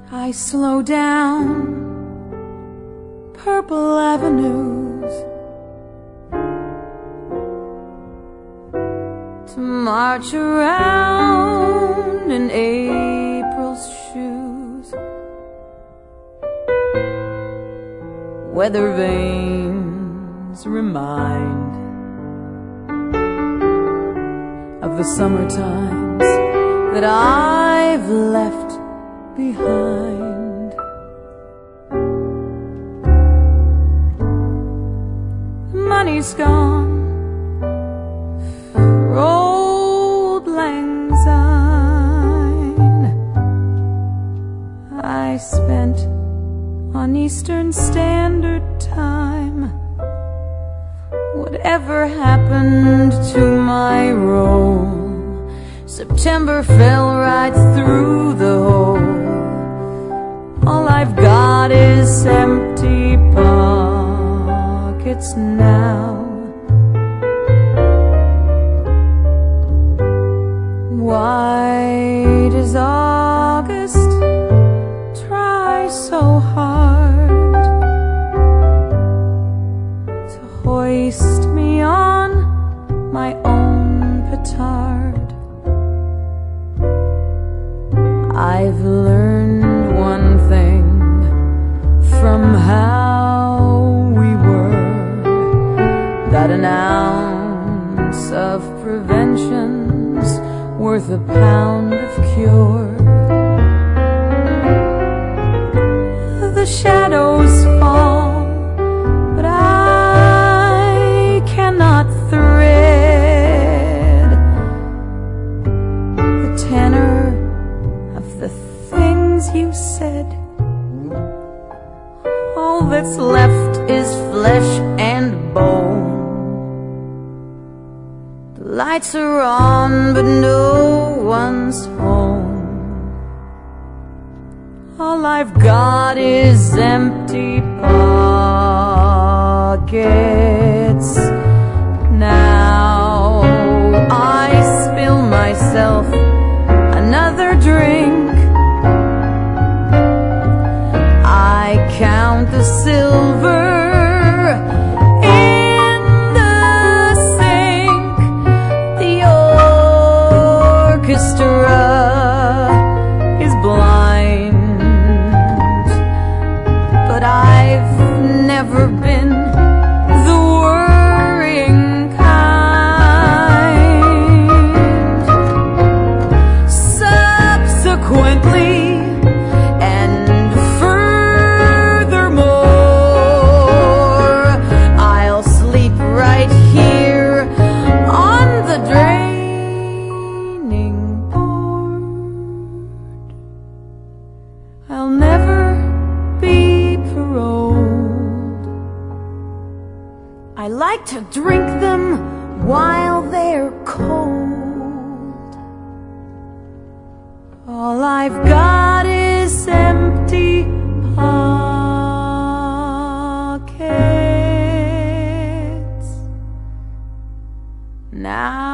I slow down purple avenues to march around in April's shoes. Weather vanes remind of the summer times that I've left behind. The money's gone for old lang syne I spent on Eastern Standard Time. Whatever happened to my role? September fell right through the hole. All I've got is empty pockets now. Why does August try so hard to hoist me on my own petard? I've learned one thing from how we were, that an ounce of prevention's worth a pound of cure. The shadows fall, but I cannot thread the tenor of the things you said. All that's left is flesh and bone. The lights are on, but no one's home. All I've got is empty pockets now. I spill myself another drink. I count the silver in the sink. The orchestra is blind, but I've never been the worrying kind. Subsequently, and furthermore, I'll sleep right here on the draining board. I'll never be paroled. I like to drink them while they're cold. All I've got is empty pockets now.